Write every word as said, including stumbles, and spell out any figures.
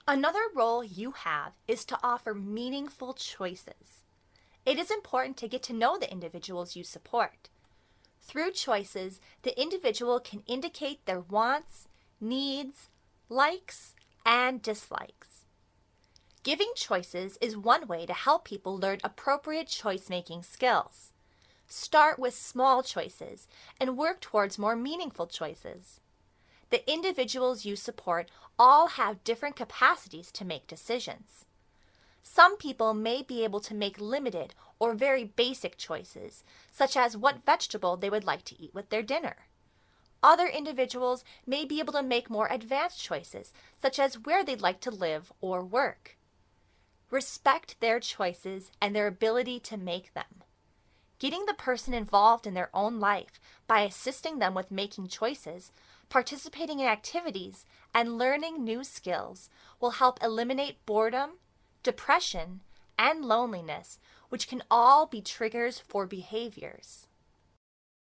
Another role you have is to offer meaningful choices. It is important to get to know the individuals you support. Through choices, the individual can indicate their wants, needs, likes, and dislikes. Giving choices is one way to help people learn appropriate choice-making skills. Start with small choices and work towards more meaningful choices. The individuals you support all have different capacities to make decisions. Some people may be able to make limited or very basic choices, such as what vegetable they would like to eat with their dinner. Other individuals may be able to make more advanced choices, such as where they'd like to live or work. Respect their choices and their ability to make them. Getting the person involved in their own life by assisting them with making choices, participating in activities, and learning new skills will help eliminate boredom, depression, and loneliness, which can all be triggers for behaviors.